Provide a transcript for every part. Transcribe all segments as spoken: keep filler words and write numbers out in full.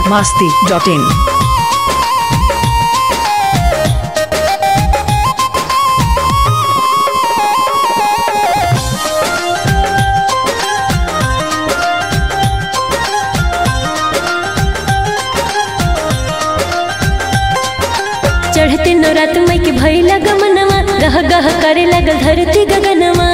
masti dot in. चढ़ते नौरात मई के भइला गमनवा, गह गह करे लगल धरती गगनवा।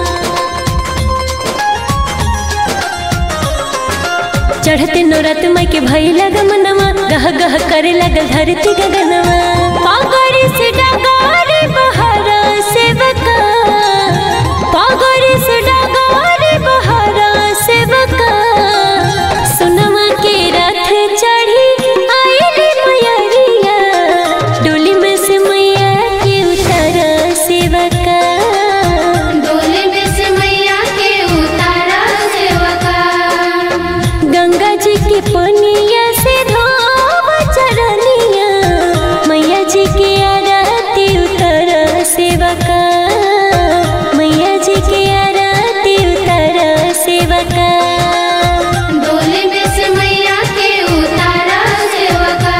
चढ़ते नौरात मई के भइला गमनवा, गह गह करे लगल धरती गगनवा। पागड़ी से डगारे बहारा सेवका, पागड़ी से डगारे बहारा सेवका। सुनमा के रथ चढ़ी आइली मयरिया, डोली में से मैया के उतारा सेवका, डोली में से मैया के उतारा सेवका। गंगा जी के पनिया से धोब चरनिया, मैया जी के आरती उतारा सेवका, मैया जी के आरती उतारा सेवका। डोली में से मैया के उतारा सेवका।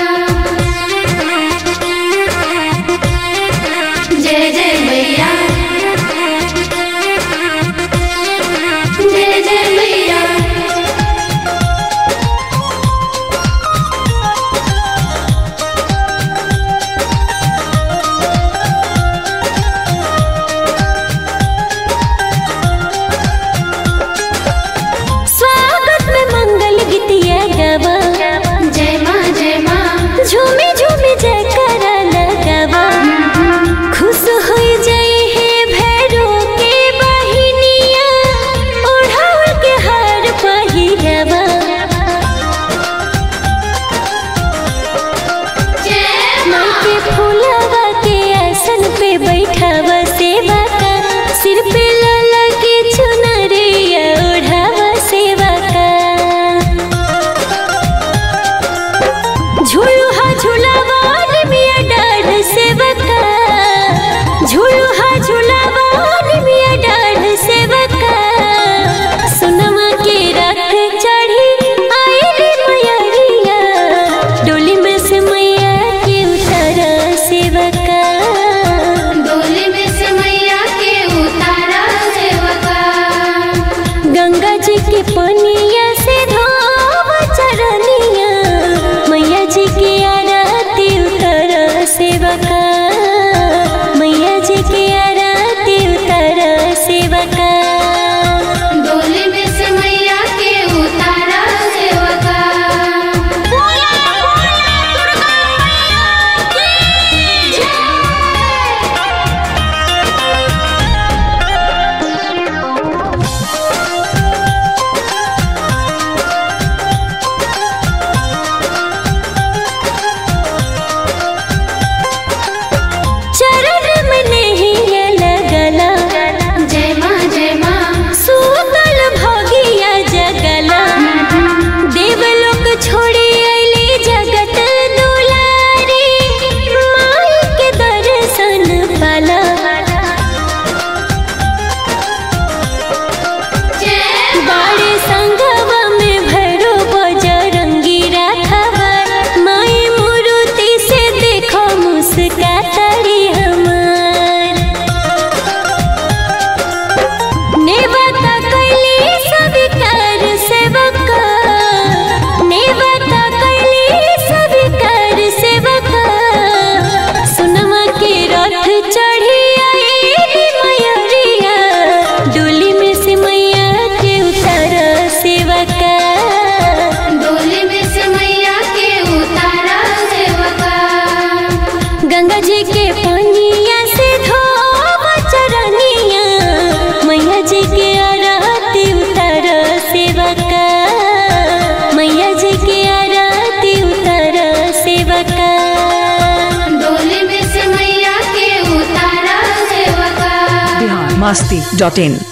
जय जय मैया, जय जय मैया। स्वागत में मंगल गीतिया गावा, जय माँ जय माँ। झूमी झूमी जयकारा लगावा। खुश हो जाए है भैरो के बहिनिया, ओढ़ाव के हार पहिरावा। माँ के फूलवा के आसन पे बैठावा सेवा का, सिर पे लाला के चुनरिया ओढ़ावा सेवा का। झूलुहा झूलावा निमिया डाढ़ सेवका, झूलुहा झूलावा निमिया डाढ़ सेवका। सुनमा के रथ चढ़ी आइली मयरिया, डोली में से मैया के उतारा सेवका, डोली में से मैया के उतारा सेवका। गंगा जी के पनिया से धोब चरनिया, मैया जी के आरती उतारा सेवका, मैया जी के आरती उतारा सेवका। डोली में से मैया के उतारा सेवका। चरण में नैया लगला, जय माँ जय माँ। सूतल भगिया जगला। देवलोक छोड़ी अइली जगत दुलारी, माई के दर्शन पाला। बाड़े संगवा में भैरो बजरंगी राखवा, माई मूर्ति से देखो मुस्कातारी हमार। नेवता कैली स्वीकार सेवका, नेवता कैली स्वीकार सेवका। सुनमा के रथ चढ़ी आइली मयरिया, डोली में से मैया के उतारा सेवका, डोली में से मैया के उतारा सेवका। गंगा जी के पनिया से धोब चरनिया, मैया जी के आरती उतारा सेवका, मैया जी के आरती उतारा सेवका। डोली में से मैया के उतारा सेवका। Bihar masti dot in.